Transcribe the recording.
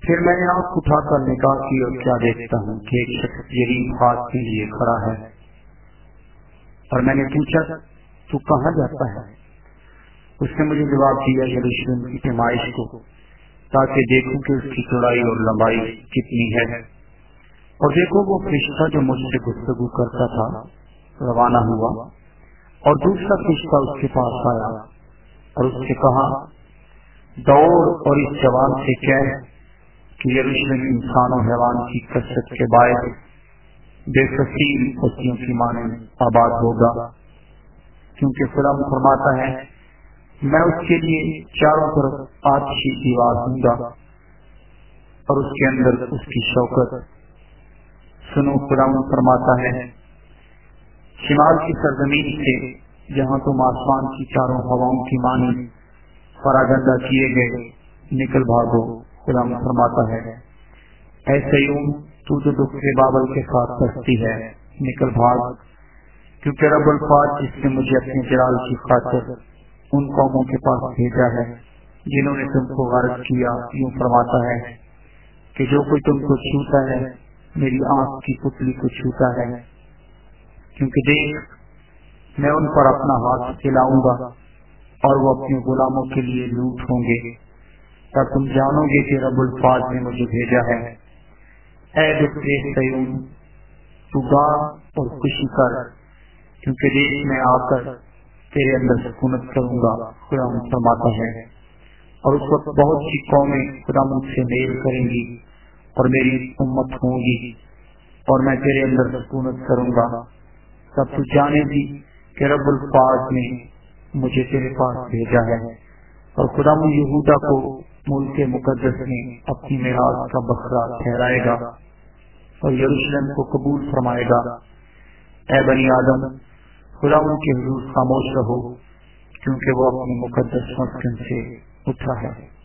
پھر میں نے آنکھ اٹھا کر نگاہ کی اور کیا دیکھتا ہوں کہ ایک شخص جریب ہاتھ کے لیے کھڑا ہے، اور میں نے پوچھا تو کہاں جاتا ہے؟ اس نے مجھے جواب دیا یروشلم کی پیمائش کو، تاکہ دیکھوں کہ اس کی چوڑائی اور لمبائی کتنی ہے۔ اور دیکھو وہ فرشتہ جو مجھ سے گفتگو کرتا تھا روانہ ہوا، اور دوسرا فرشتہ اس کے پاس آیا اور اس سے کہا دوڑ اور اس جوان سے کہہ کہ یروشلم انسان و حیوان کی کثرت کے باعث بے فصیل بستیوں کی مانند آباد ہوگا، کیونکہ خدا فرماتا ہے میں اس کے لیے چاروں طرف آتشی دیوار دوں گا اور اس کے اندر اس کی شوکت۔ سنو خدا فرماتا ہے شمال کی سرزمین سے جہاں تم آسمان کی چاروں ہواؤں کی مانند پراگندہ کیے گئے نکل بھاگو۔ خدا فرماتا ہے اے سیون تو جو دکھ کے بابل کے ساتھ بستی ہے نکل بھاگ، کیونکہ رب الفاظ جس نے مجھے اپنے جلال کی خاطر ان قوموں کے پاس بھیجا ہے جنہوں نے تم کو غرق کیا، یوں فرماتا ہے کہ جو کوئی تم کو چھوتا ہے میری آنکھ کی پتلی کو چھوتا ہے، کیونکہ دیکھ میں ان پر اپنا ہاتھ چلاؤں گا اور وہ اپنے غلاموں کے لیے لوٹ ہوں گے، تب تم جانو گے کہ رب الفاظ نے مجھے بھیجا ہے۔ اے دکھ سیون تو گا اور خوشی کر، کیونکہ دیکھ میں آ کر تیرے اندر سکونت کروں گا۔ خدا فرماتا ہے اور اس وقت بہت سی قومیں خدا مجھ سے میل کریں گی اور میری امت ہوں گی، اور میں تیرے اندر سکونت کروں گا۔ تب تو جانے گی کہ رب الفاظ نے مجھے تیرے پاس بھیجا ہے، اور خدا یہودا کو ملک مقدس میں اپنی میراث کا بکرا ٹھہرائے گا اور یروشلم کو قبول فرمائے گا۔ اے بنی آدم خدا کے حضور خاموش رہو، کیونکہ وہ اپنی مقدس مسکن سے اٹھا ہے۔